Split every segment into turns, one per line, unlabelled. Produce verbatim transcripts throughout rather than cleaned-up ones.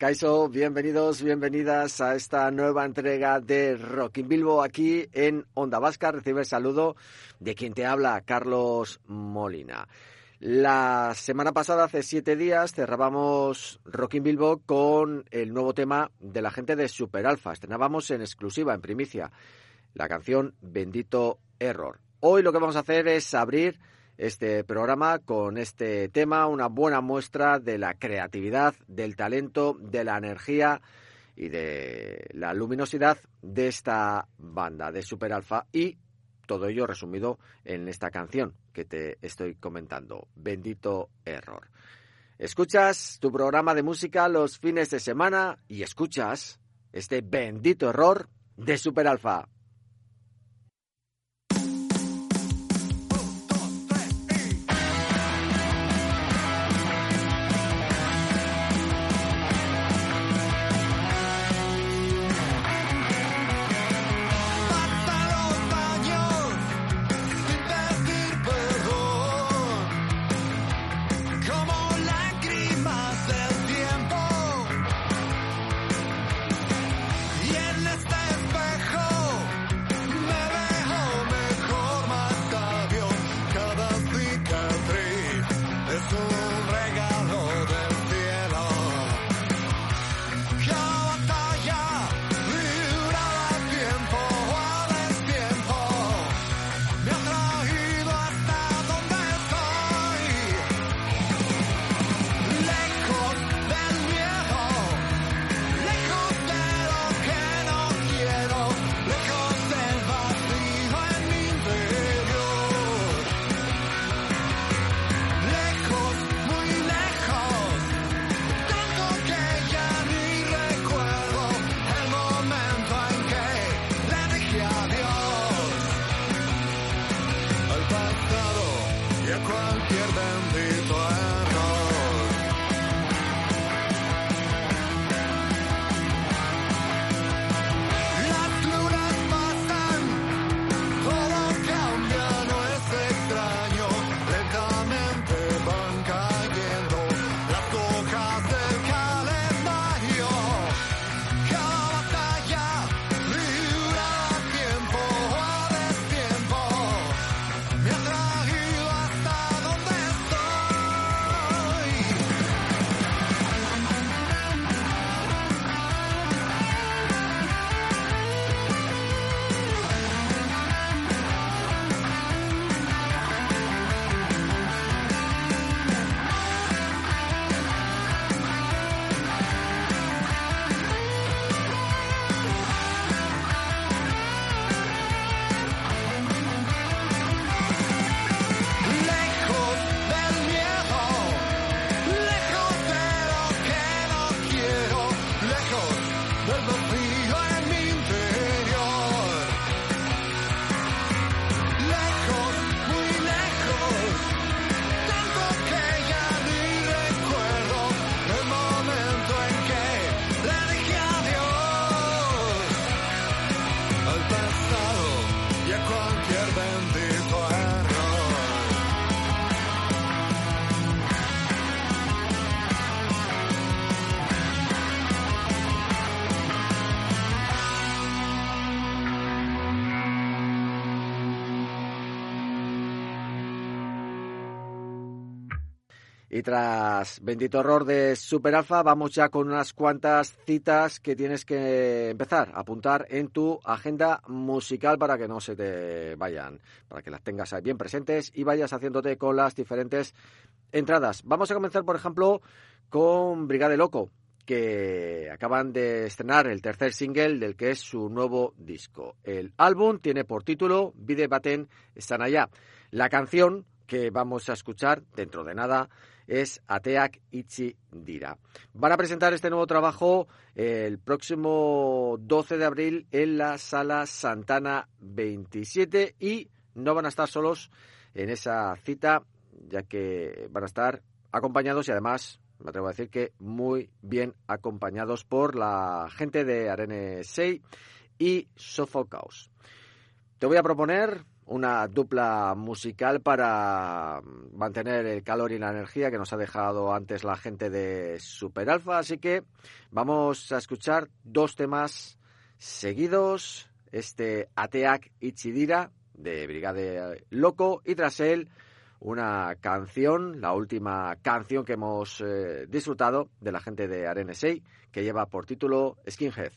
Kaixo, bienvenidos, bienvenidas a esta nueva entrega de Rock in Bilbo aquí en Onda Vasca. Recibe el saludo de quien te habla, Carlos Molina. La semana pasada, hace siete días, cerrábamos Rock in Bilbo con el nuevo tema de la gente de Superalfa. Estrenábamos en exclusiva, en primicia, la canción Bendito Error. Hoy lo que vamos a hacer es abrir este programa con este tema, una buena muestra de la creatividad, del talento, de la energía y de la luminosidad de esta banda de Superalfa, y todo ello resumido en esta canción que te estoy comentando, Bendito Error. Escuchas tu programa de música los fines de semana y escuchas este Bendito Error de Superalfa. Y tras Bendito Error de Superalfa, vamos ya con unas cuantas citas que tienes que empezar a apuntar en tu agenda musical para que no se te vayan, para que las tengas ahí bien presentes y vayas haciéndote con las diferentes entradas. Vamos a comenzar, por ejemplo, con Brigade Loco, que acaban de estrenar el tercer single del que es su nuevo disco. El álbum tiene por título Bide Baten Estan Allá. La canción que vamos a escuchar dentro de nada es Ateak Itxi Dira. Van a presentar este nuevo trabajo el próximo doce de abril en la Sala Santana veintisiete y no van a estar solos en esa cita, ya que van a estar acompañados y además me atrevo a decir que muy bien acompañados por la gente de Arene Sei y Sofocaos. Te voy a proponer una dupla musical para mantener el calor y la energía que nos ha dejado antes la gente de Superalfa. Así que vamos a escuchar dos temas seguidos. Este Ateak Itxidira de Brigade Loco y tras él una canción, la última canción que hemos eh, disfrutado de la gente de Arenesei, que lleva por título Skinhead.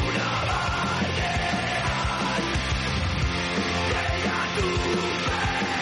Bye.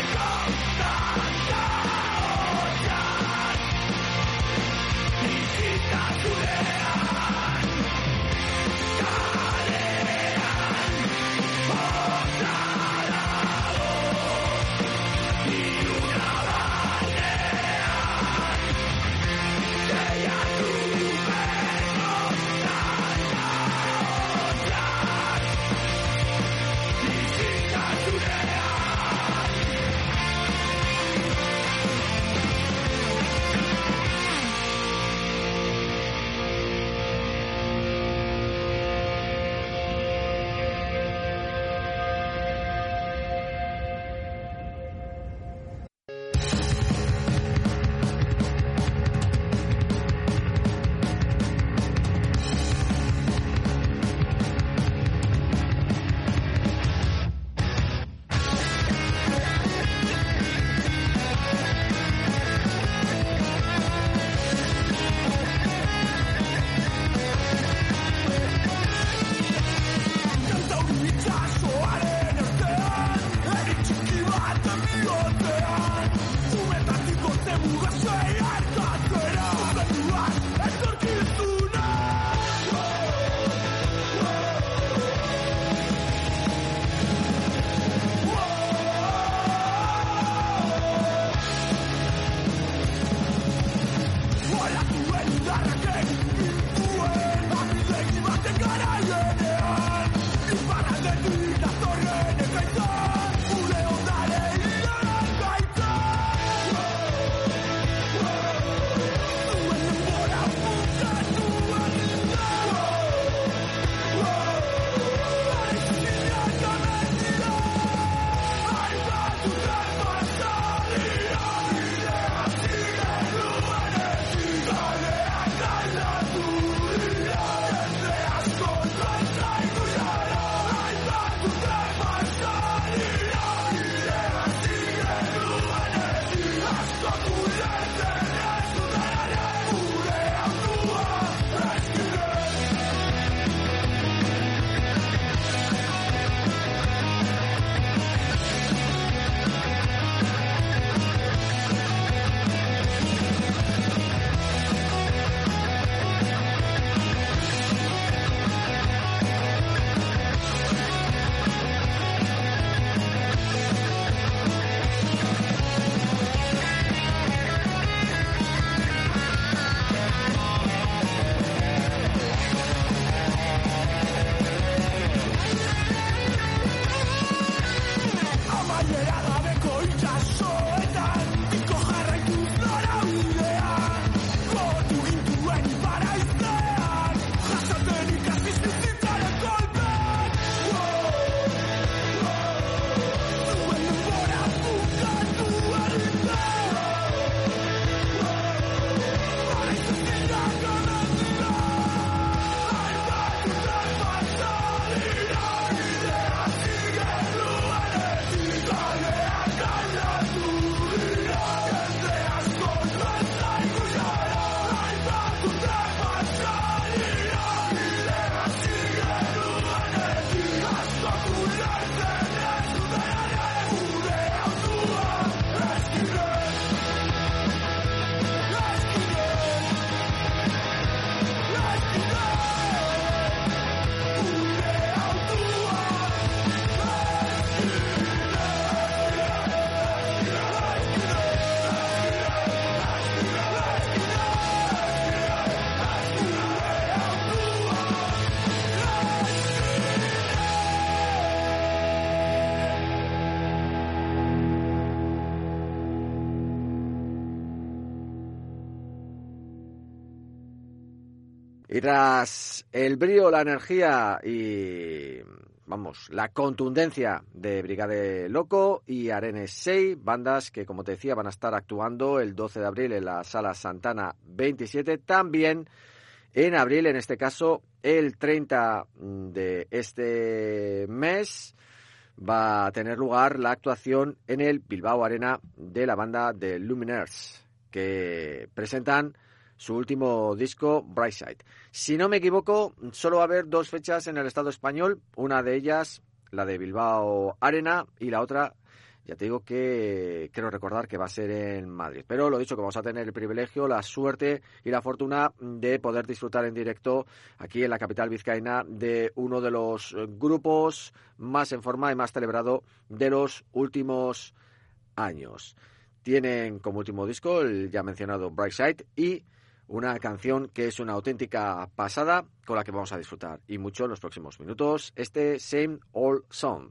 Y tras el brío, la energía y, vamos, la contundencia de Brigade Loco y Arenes seis, bandas que, como te decía, van a estar actuando el doce de abril en la Sala Santana veintisiete, también en abril, en este caso el treinta de este mes, va a tener lugar la actuación en el Bilbao Arena de la banda de Lumineers, que presentan su último disco, Brightside. Si no me equivoco, solo va a haber dos fechas en el Estado español, una de ellas la de Bilbao Arena y la otra, ya te digo que quiero recordar que va a ser en Madrid. Pero lo dicho, que vamos a tener el privilegio, la suerte y la fortuna de poder disfrutar en directo aquí en la capital vizcaína de uno de los grupos más en forma y más celebrado de los últimos años. Tienen como último disco el ya mencionado Brightside y una canción que es una auténtica pasada con la que vamos a disfrutar y mucho en los próximos minutos, este Same Old Song.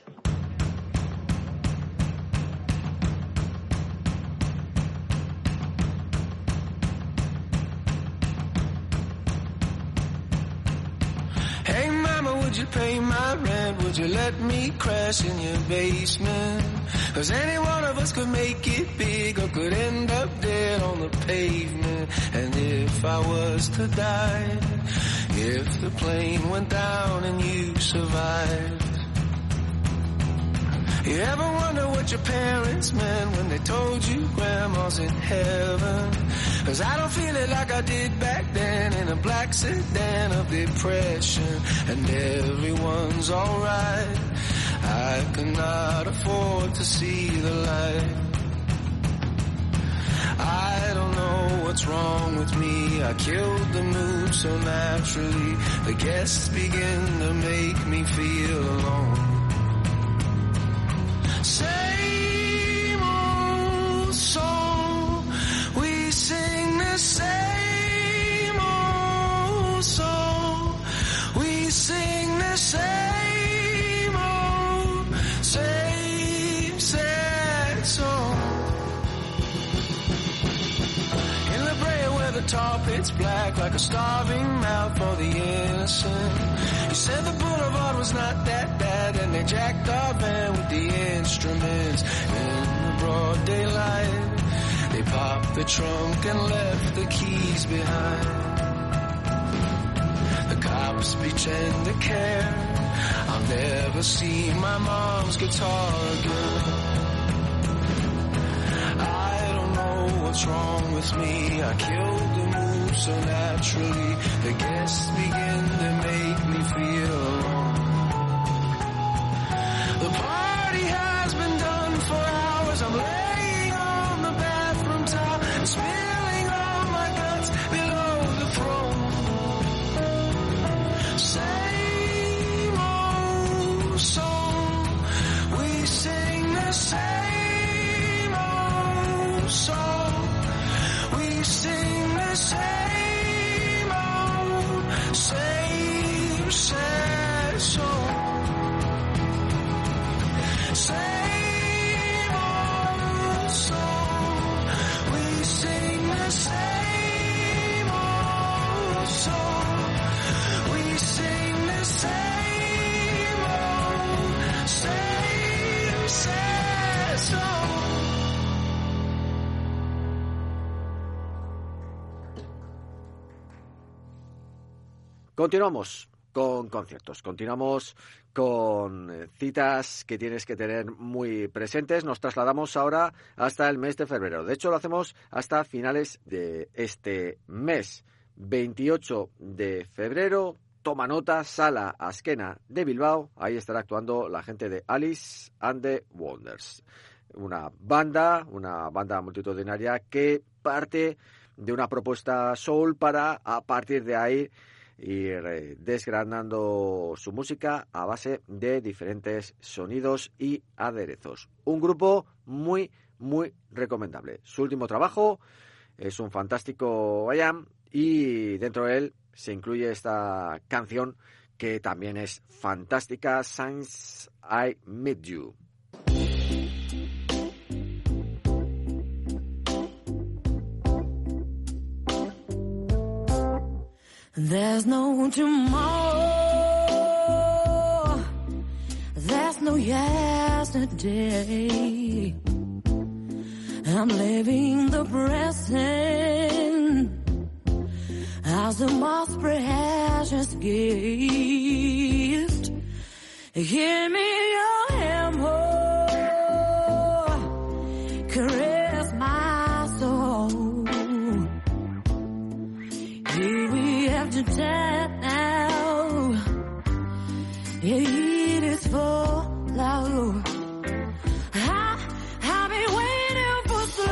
Hey mama, would you pay my rent? Would you let me crash in your basement? Cause any one of us could make it big or could end up dead on the pavement. And if I was to die, if the plane went down and you survived, you ever wonder what your parents meant when they told you grandma's in heaven? Cause I don't feel it like I did back then in a black sedan of depression. And everyone's alright, I cannot afford to see the light. I don't know what's wrong with me, I killed the mood so naturally. The guests begin to make me feel alone. Same old song, we sing the same old song, we sing the same old, same sad song. In La Brea where the tar pit's black like a starving mouth for the innocent. You said the boulevard was not that bad and they jacked our van with the instruments. In the broad daylight, they popped the trunk and left the keys behind. The cops pretend to care, I'll never see my mom's guitar again. I don't know what's wrong with me, I killed the mood so naturally. The guests begin to make me feel alone. The party has been done for hours, I'm laying on the bathroom towel and spilling all my guts below the throne. Same old song, we sing the same old song, we sing the same old, same sad song. Same old song, we sing the same old song, we sing the same old, same sad song.
Continuamos con conciertos, continuamos con citas que tienes que tener muy presentes. Nos trasladamos ahora hasta el mes de febrero. De hecho, lo hacemos hasta finales de este mes. veintiocho de febrero, toma nota, Sala Azkena de Bilbao. Ahí estará actuando la gente de Alice and the Wonders. Una banda, una banda multitudinaria que parte de una propuesta soul para, a partir de ahí, ir desgranando su música a base de diferentes sonidos y aderezos. Un grupo muy, muy recomendable. Su último trabajo es un fantástico I Am y dentro de él se incluye esta canción que también es fantástica, Since I Met You.
There's no tomorrow, there's no yesterday. I'm living the present as the most precious gift. Give me your hand, oh, caress my soul. Here we have to die now. It is for love. I, I've been waiting for so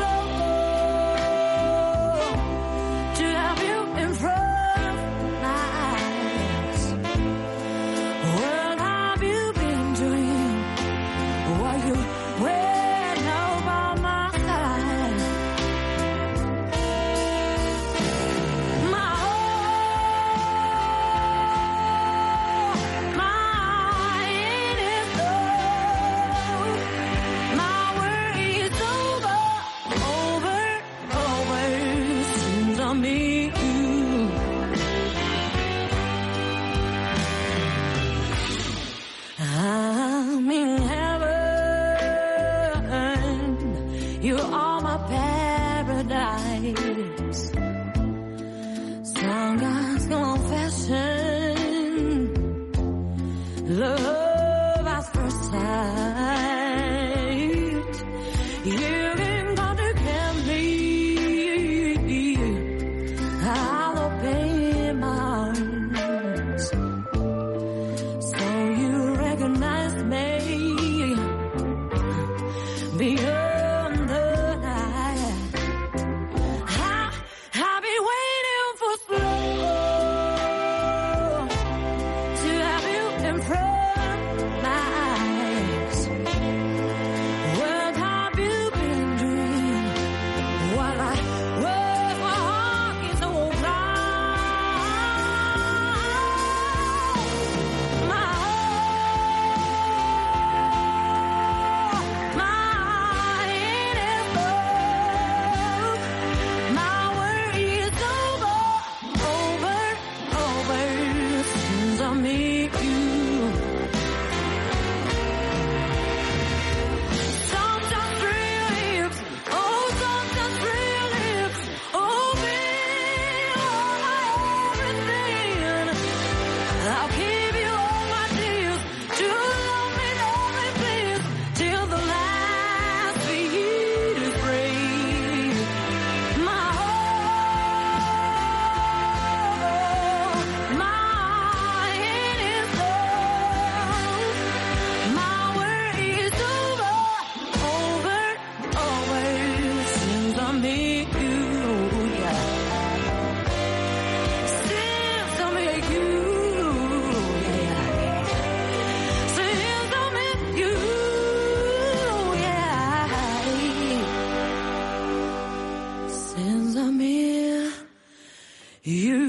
long to have you in front of my eyes. What have you been doing while you were now by my side? My heart, my it is over. My world is over, over, over since I meet you. I'm in heaven. You are my paradise. Song's confession. Love at first sight. You can come to get me. I'll obey my arms. So you recognize me beyond the night. I, I've been waiting for so long to have you in front of my eyes. What have you been doing while I work my heart is so blind? My heart, my it is love. My world is over, over, over since I meet you. Sometimes real lips, oh sometimes real lips, oh baby, all my everything. I'll give you all my tears, to love me, love me please, till the last beat is free. My heart, my it is love. My world is over, over, over since I meet you. Yeah. Since I met you, yeah. Since I met you, yeah. Since I met you.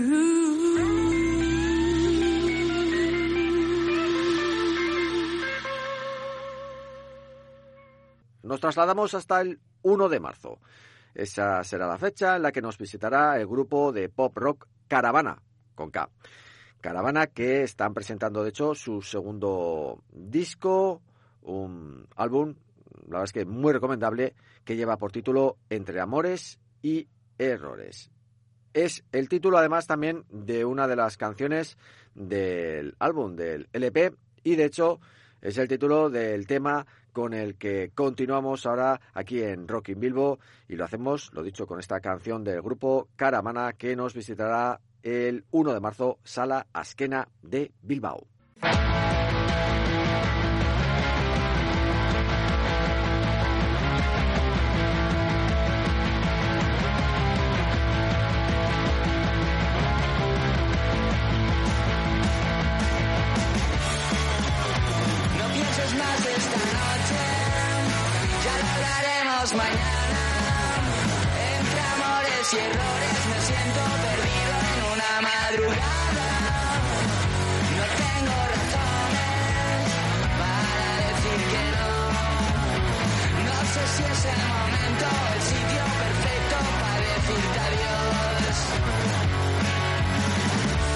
Nos trasladamos hasta el uno de marzo. Esa será la fecha en la que nos visitará el grupo de pop rock Caravana, con K. Caravana, que están presentando, de hecho, su segundo disco, un álbum, la verdad es que muy recomendable, que lleva por título Entre Amores y Errores. Es el título, además, también de una de las canciones del álbum, del L P, y de hecho es el título del tema con el que continuamos ahora aquí en Rock in Bilbo, y lo hacemos, lo dicho, con esta canción del grupo Caravana, que nos visitará el uno de marzo, Sala Azkena de Bilbao.
No pienses más esta noche, ya lo hablaremos mañana. Entre amores y errores me siento perdido en una madrugada. No tengo razones para decir que no. No sé si es el momento, el sitio perfecto para decirte adiós.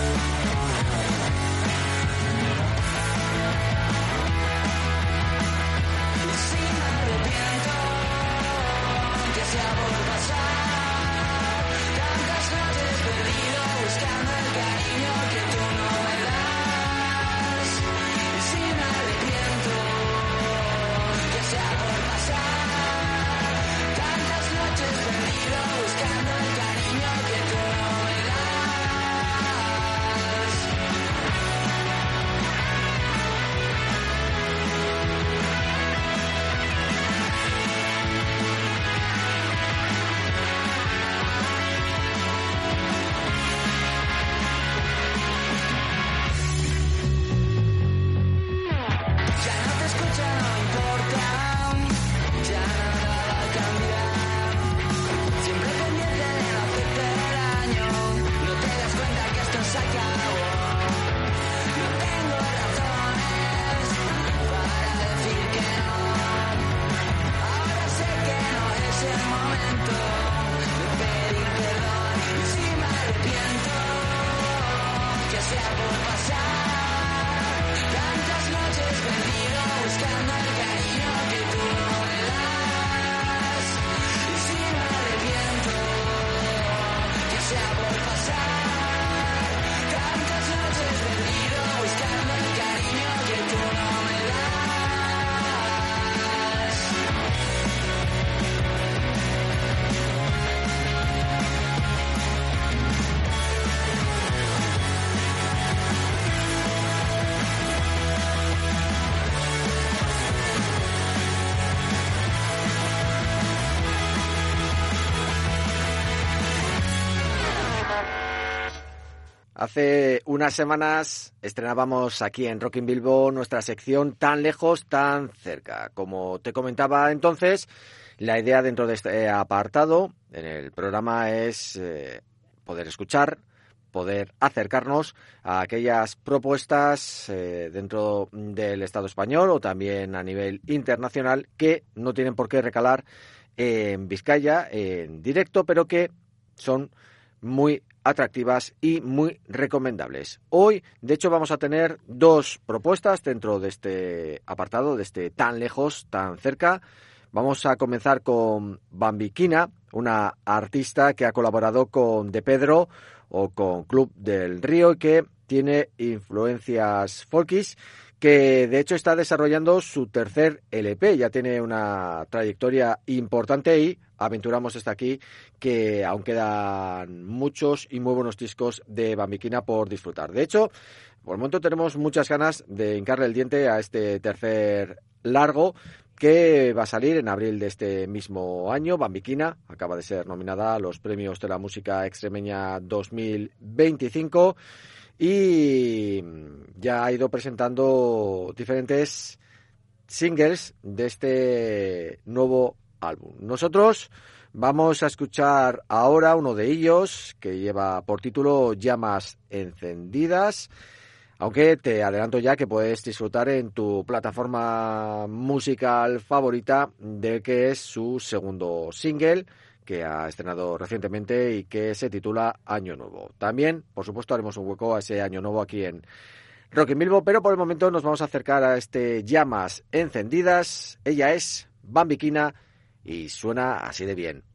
Hace unas semanas estrenábamos aquí en Rock in Bilbo nuestra sección Tan lejos, tan cerca. Como te comentaba entonces, la idea dentro de este apartado en el programa es eh, poder escuchar, poder acercarnos a aquellas propuestas eh, dentro del Estado español o también a nivel internacional que no tienen por qué recalar en Vizcaya en directo, pero que son muy atractivas y muy recomendables. Hoy, de hecho, vamos a tener dos propuestas dentro de este apartado, de este Tan lejos, tan cerca. Vamos a comenzar con Bambiquina, una artista que ha colaborado con De Pedro o con Club del Río y que tiene influencias folkis, que de hecho está desarrollando su tercer L P, ya tiene una trayectoria importante y aventuramos hasta aquí que aún quedan muchos y muy buenos discos de Bambiquina por disfrutar. De hecho, por el momento tenemos muchas ganas de hincarle el diente a este tercer largo que va a salir en abril de este mismo año. Bambiquina acaba de ser nominada a los Premios de la Música Extremeña dos mil veinticinco y ya ha ido presentando diferentes singles de este nuevo álbum. Nosotros vamos a escuchar ahora uno de ellos que lleva por título Llamas Encendidas, aunque te adelanto ya que puedes disfrutar en tu plataforma musical favorita del que es su segundo single, que ha estrenado recientemente y que se titula Año Nuevo. También, por supuesto, haremos un hueco a ese Año Nuevo aquí en Rock in Bilbo, pero por el momento nos vamos a acercar a este Llamas Encendidas. Ella es Bambiquina y suena así de bien.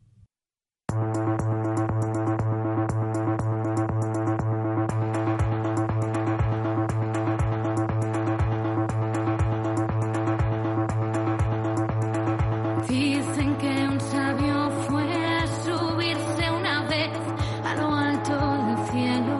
Dicen que un sabio fue a subirse una vez a lo alto del cielo.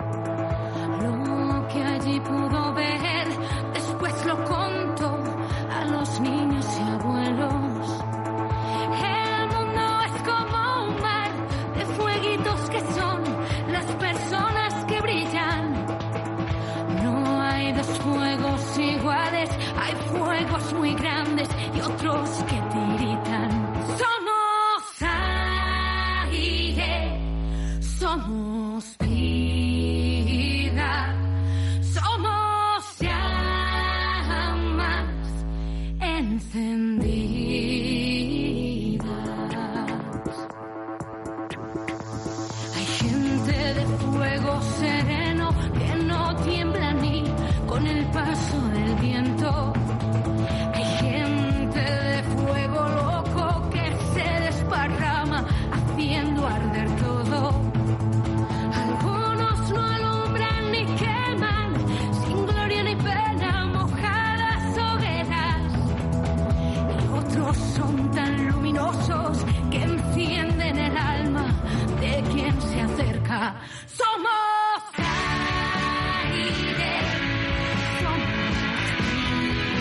Lo que allí pudo ver, después lo contó a los niños y abuelos. El mundo es como un mar de fueguitos que son las personas que brillan. No hay dos fuegos iguales, hay fuegos muy grandes y otros que tiritan. Somos aire, somos vida, somos llamas encendidas. Hay gente de fuego sereno que no tiembla ni con el paso del viento. Hay gente de fuego loco que se desparrama haciendo arder todo. Algunos no alumbran ni queman, sin gloria ni pena, mojadas hogueras. Y otros son tan luminosos que encienden el alma de quien se acerca. Somos aire, somos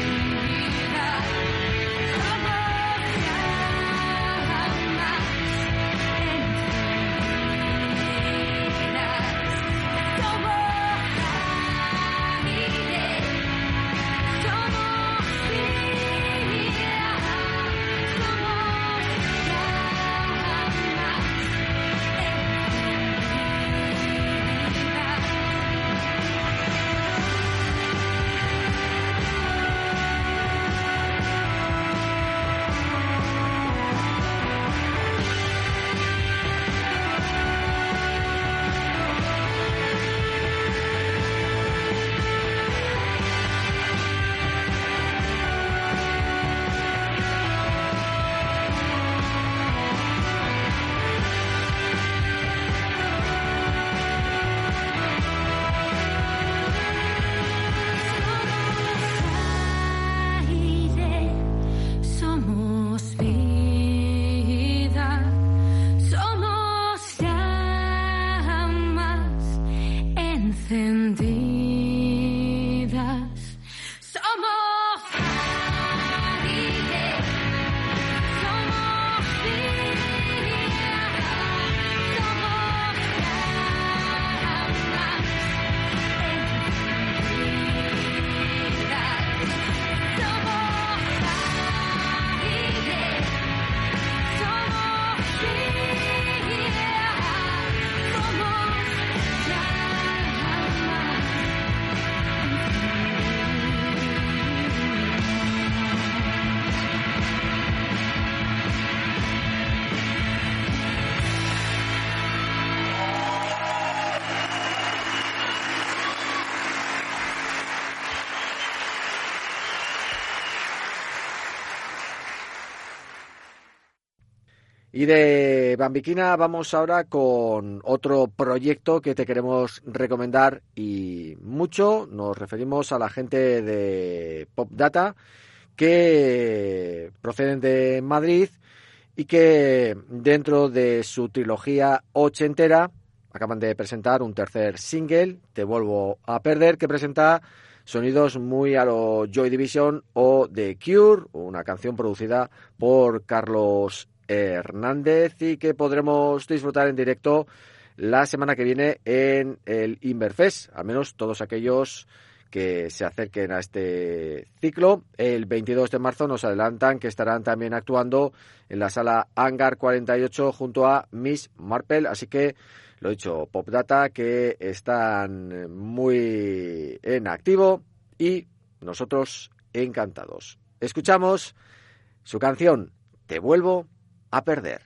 Y de Bambiquina vamos ahora con otro proyecto que te queremos recomendar y mucho. Nos referimos a la gente de Pop Data que proceden de Madrid y que dentro de su trilogía ochentera acaban de presentar un tercer single, Te vuelvo a perder, que presenta sonidos muy a lo Joy Division o The Cure, una canción producida por Carlos Hernández y que podremos disfrutar en directo la semana que viene en el Inverfest, al menos todos aquellos que se acerquen a este ciclo. El veintidós de marzo nos adelantan que estarán también actuando en la sala Hangar cuarenta y ocho junto a Miss Marple, así que lo dicho, Pop Data que están muy en activo y nosotros encantados. Escuchamos su canción Te vuelvo a perder.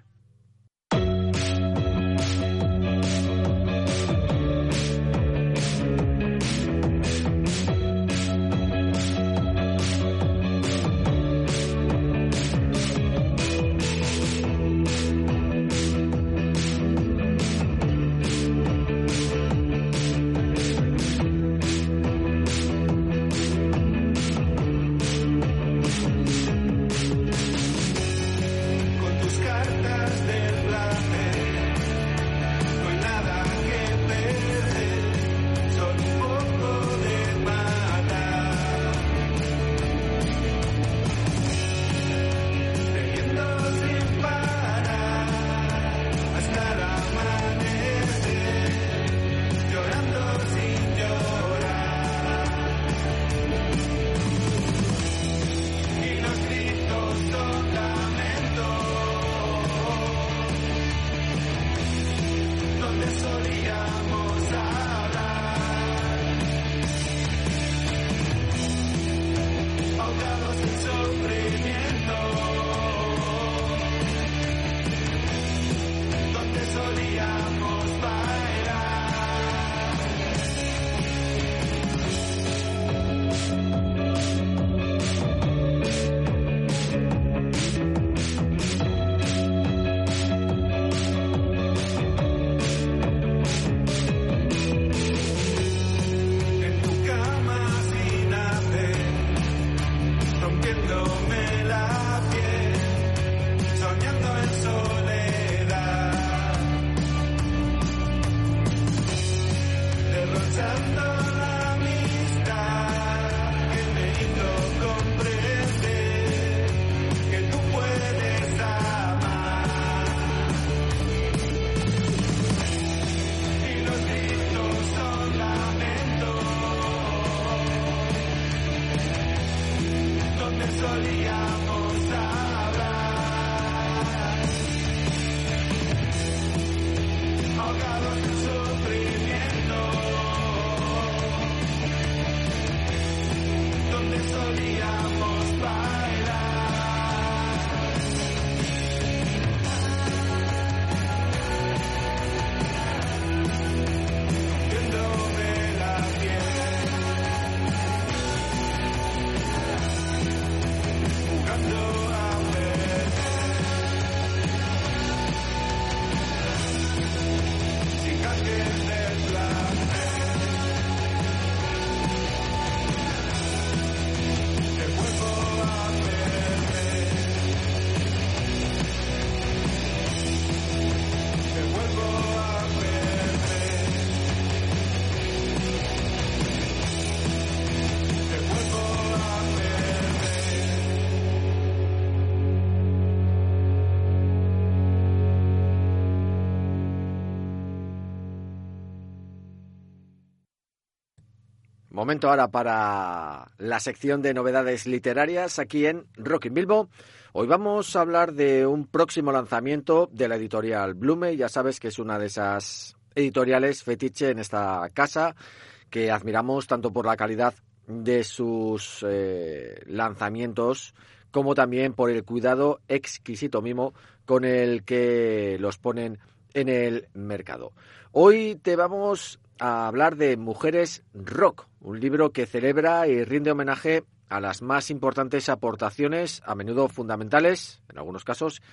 Momento ahora para la sección de novedades literarias aquí en Rock in Bilbo. Hoy vamos a hablar de un próximo lanzamiento de la editorial Blume. Ya sabes que es una de esas editoriales fetiche en esta casa que admiramos tanto por la calidad de sus eh, lanzamientos como también por el cuidado exquisito mimo con el que los ponen en el mercado. Hoy te vamos a hablar de Mujeres Rock, un libro que celebra y rinde homenaje a las más importantes aportaciones, a menudo fundamentales, en algunos casos,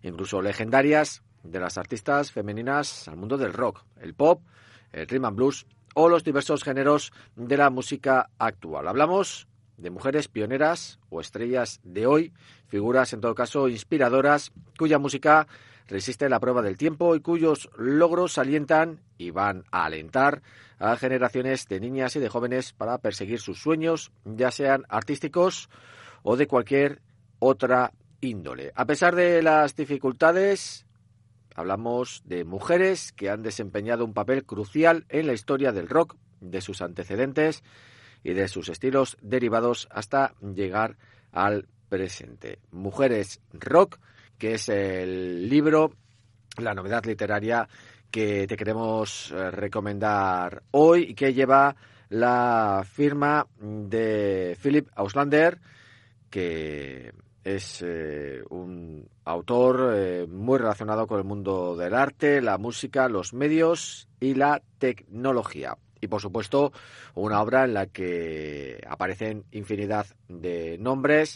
incluso legendarias, de las artistas femeninas al mundo del rock, el pop, el rhythm and blues o los diversos géneros de la música actual. Hablamos de mujeres pioneras o estrellas de hoy, figuras en todo caso inspiradoras, cuya música resiste la prueba del tiempo y cuyos logros alientan y van a alentar a generaciones de niñas y de jóvenes para perseguir sus sueños, ya sean artísticos o de cualquier otra índole. A pesar de las dificultades, hablamos de mujeres que han desempeñado un papel crucial en la historia del rock, de sus antecedentes y de sus estilos derivados hasta llegar al presente. Mujeres Rock, que es el libro, la novedad literaria que te queremos recomendar hoy y que lleva la firma de Philip Auslander, que es eh, un autor eh, muy relacionado con el mundo del arte, la música, los medios y la tecnología. Y, por supuesto, una obra en la que aparecen infinidad de nombres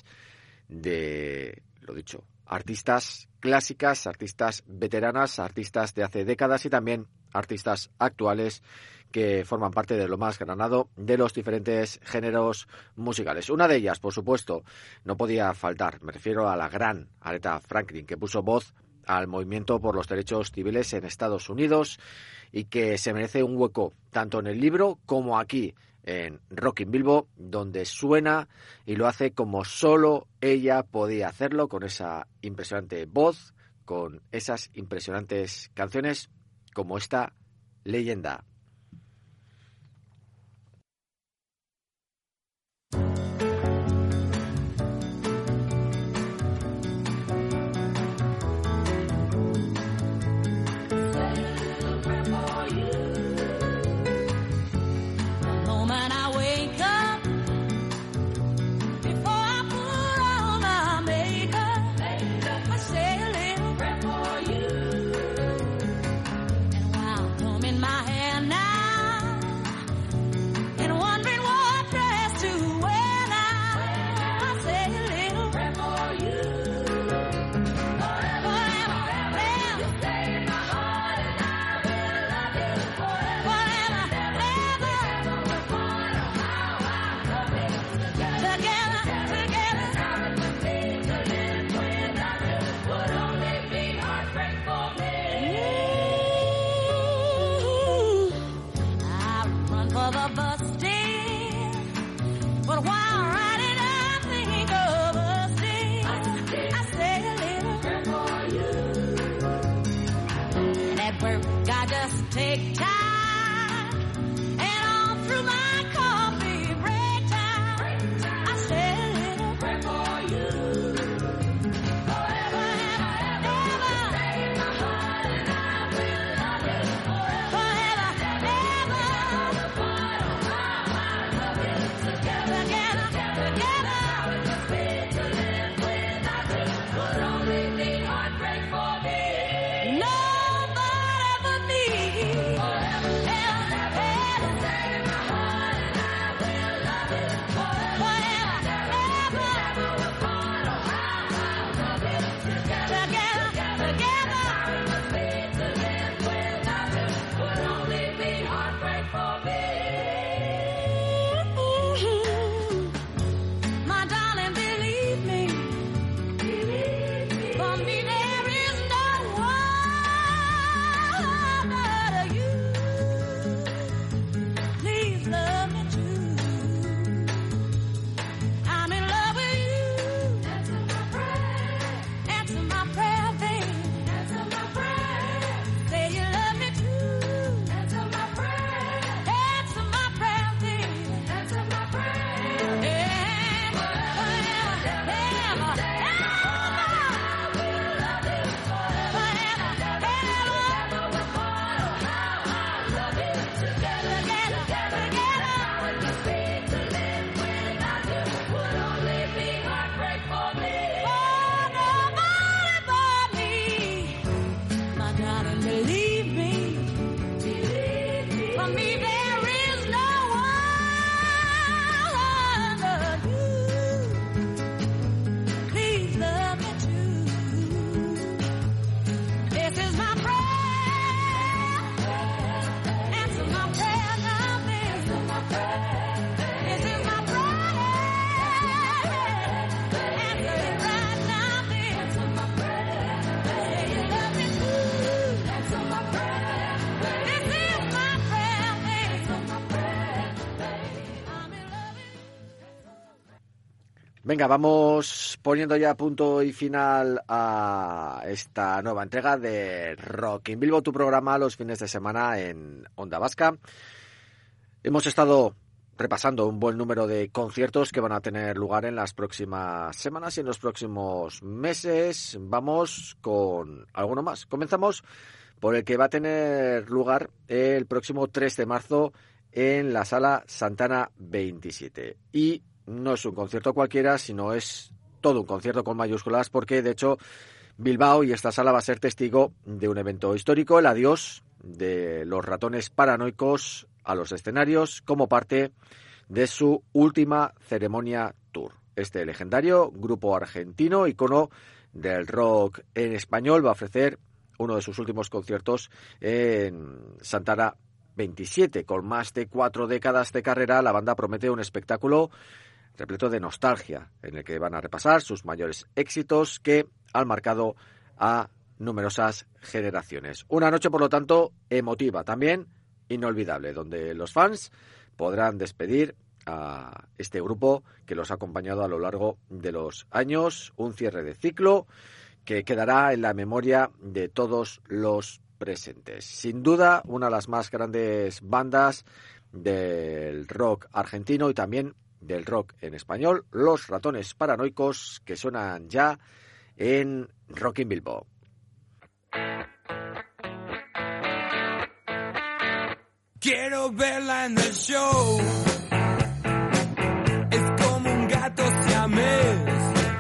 de, lo dicho, artistas clásicas, artistas veteranas, artistas de hace décadas y también artistas actuales que forman parte de lo más granado de los diferentes géneros musicales. Una de ellas, por supuesto, no podía faltar. Me refiero a la gran Aretha Franklin, que puso voz al movimiento por los derechos civiles en Estados Unidos y que se merece un hueco tanto en el libro como aquí en Rock in Bilbo, donde suena y lo hace como solo ella podía hacerlo, con esa impresionante voz, con esas impresionantes canciones como esta leyenda.
Nobody but me.
Venga, vamos poniendo ya punto y final a esta nueva entrega de Rock in Bilbo, tu programa los fines de semana en Onda Vasca. Hemos estado repasando un buen número de conciertos que van a tener lugar en las próximas semanas y en los próximos meses. Vamos con alguno más. Comenzamos por el que va a tener lugar el próximo tres de marzo en la Sala Santana veintisiete. Y no es un concierto cualquiera, sino es todo un concierto con mayúsculas, porque de hecho Bilbao y esta sala va a ser testigo de un evento histórico, el adiós de los Ratones Paranoicos a los escenarios como parte de su última ceremonia tour. Este legendario grupo argentino, icono del rock en español, va a ofrecer uno de sus últimos conciertos en Santana veintisiete. Con más de cuatro décadas de carrera, la banda promete un espectáculo repleto de nostalgia, en el que van a repasar sus mayores éxitos que han marcado a numerosas generaciones. Una noche, por lo tanto, emotiva, también inolvidable, donde los fans podrán despedir a este grupo que los ha acompañado a lo largo de los años, un cierre de ciclo que quedará en la memoria de todos los presentes. Sin duda, una de las más grandes bandas del rock argentino y también del rock en español, los Ratones Paranoicos, que suenan ya en Rock in Bilbo.
Quiero verla en el show, es como un gato siamés,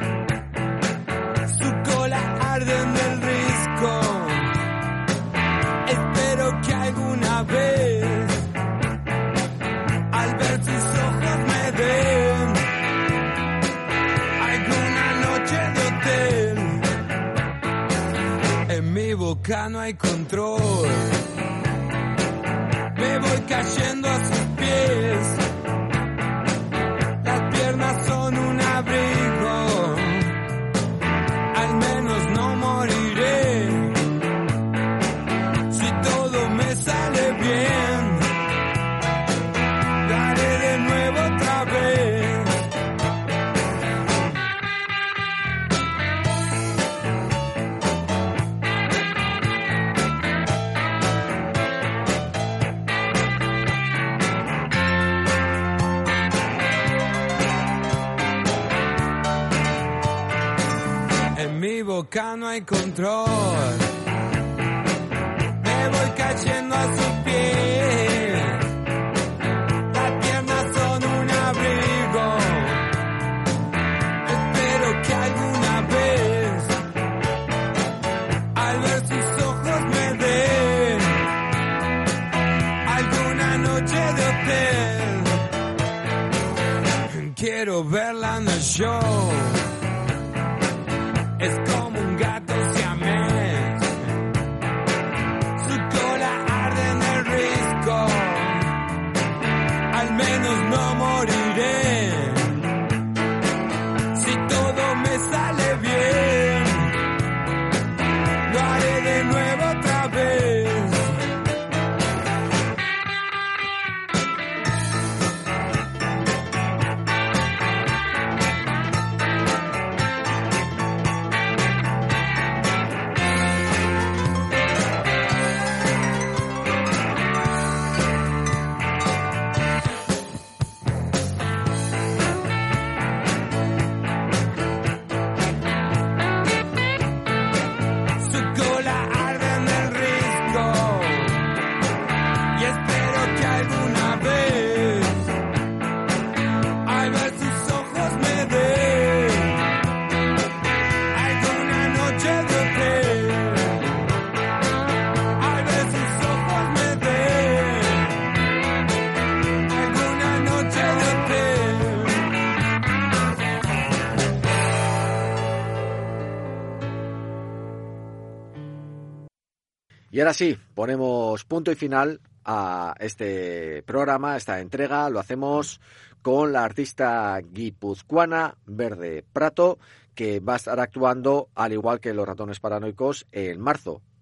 su cola arde en el risco, espero que alguna vez al ver sus ojos me den alguna noche de hotel. En mi boca no hay control, me voy cayendo a sus pies, las piernas son un abrigo, al menos no moriré si todo me sale bien. Boca no hay control, me voy cayendo a sus pies, las piernas son un abrigo, espero que alguna vez al ver sus ojos me den alguna noche de hotel. Quiero verla en el show, es como un gato siamés, su cola arde en el risco, al menos no moriré si todo me sale bien, lo haré de nuevo otra vez.
Y ahora sí, ponemos punto y final a este programa, a esta entrega. Lo hacemos con la artista guipuzcoana Verde Prato, que va a estar actuando, al igual que los Ratones Paranoicos, en marzo.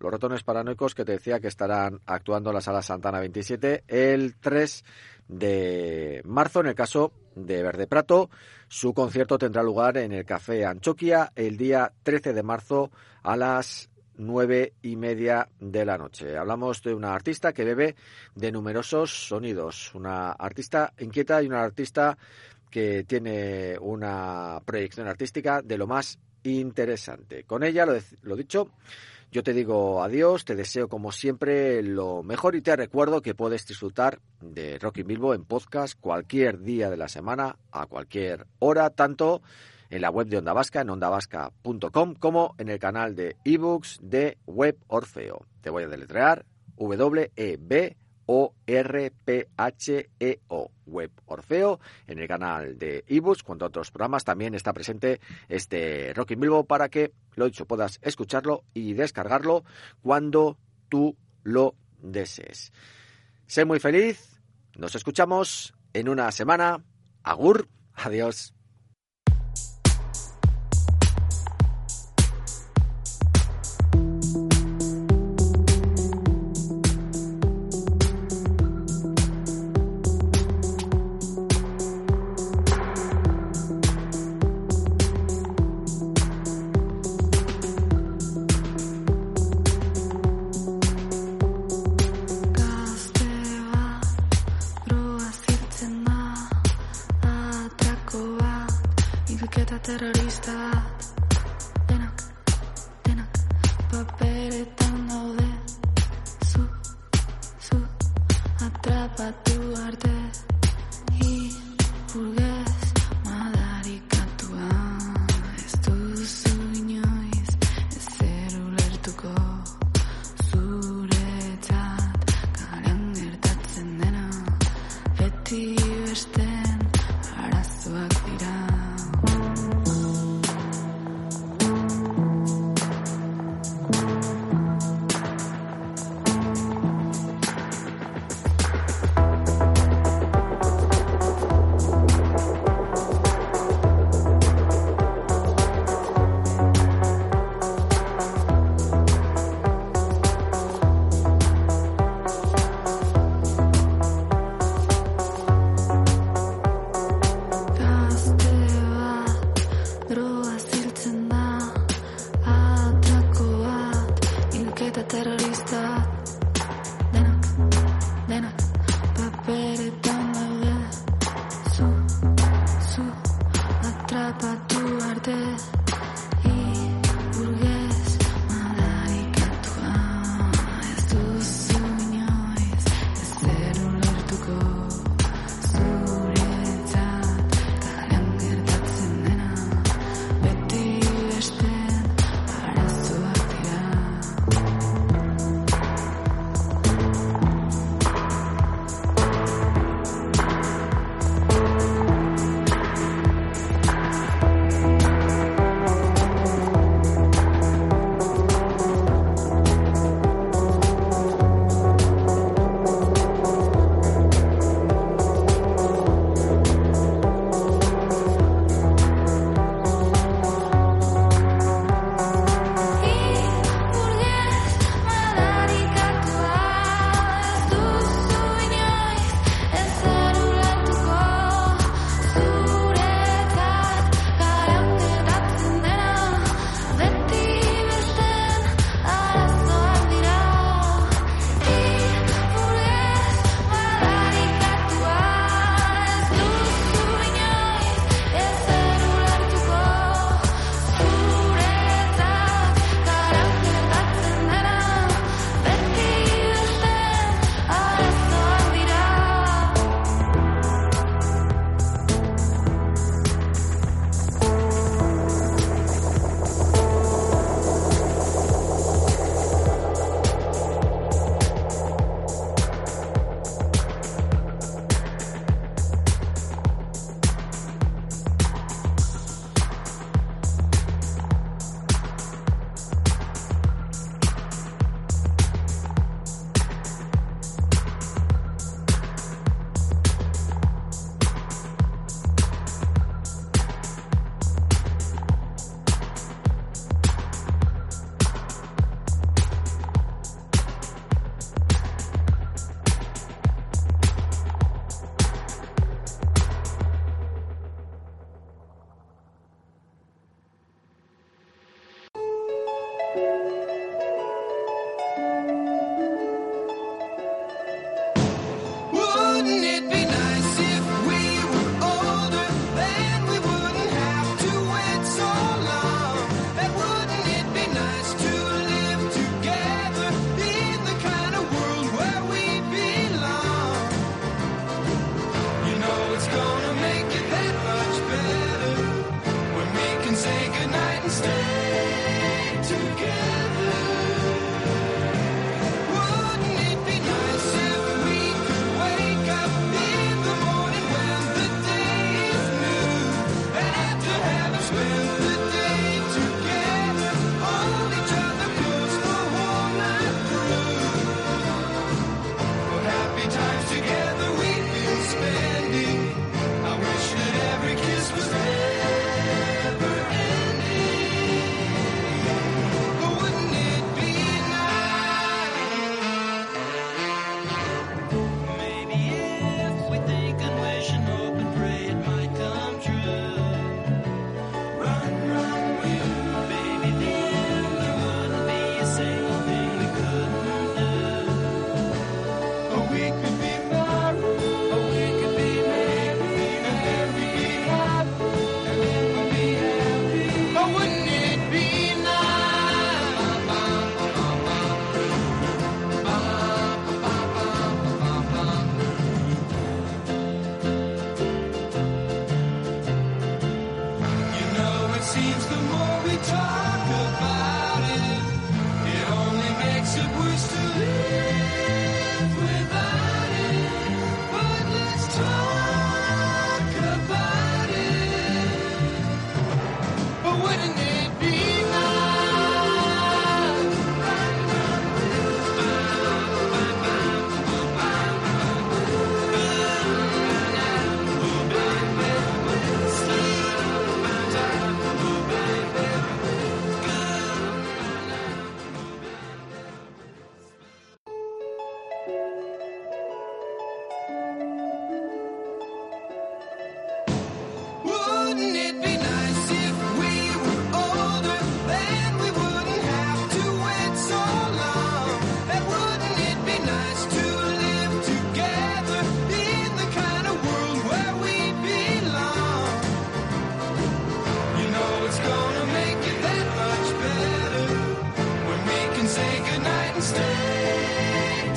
los Ratones Paranoicos, que te decía que estarán actuando en la Sala Santana veintisiete el tres de marzo. En el caso de Verde Prato, su concierto tendrá lugar en el Café Anchoquia el día trece de marzo a las nueve y media de la noche. Hablamos de una artista que bebe de numerosos sonidos, una artista inquieta y una artista que tiene una proyección artística de lo más interesante. Con ella, lo, lo dicho, yo te digo adiós, te deseo como siempre lo mejor y te recuerdo que puedes disfrutar de Rock in Bilbo en podcast cualquier día de la semana, a cualquier hora, tanto en la web de Onda Vasca, en onda vasca punto com, como en el canal de ebooks de Web Orfeo. Te voy a deletrear W E B O R P H E O, Web Orfeo, en el canal de ebooks, junto a otros programas. También está presente este Rock in Bilbo para que, lo dicho, puedas escucharlo y descargarlo cuando tú lo desees. Sé muy feliz, nos escuchamos en una semana. Agur, adiós.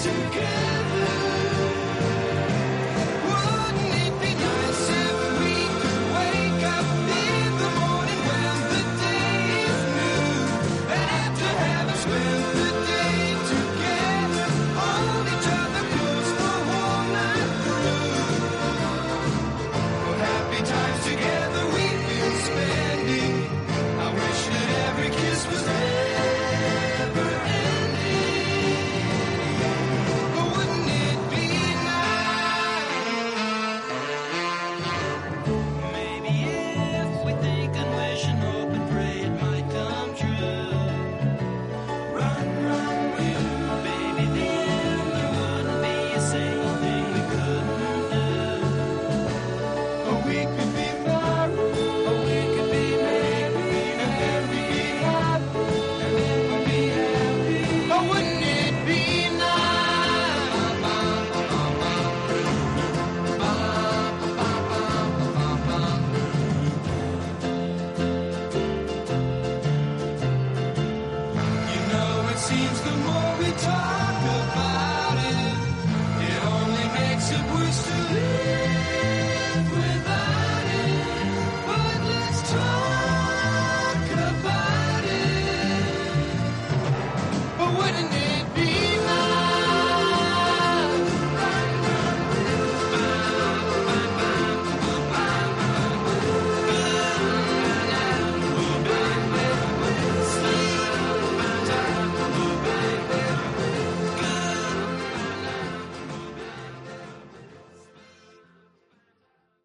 together.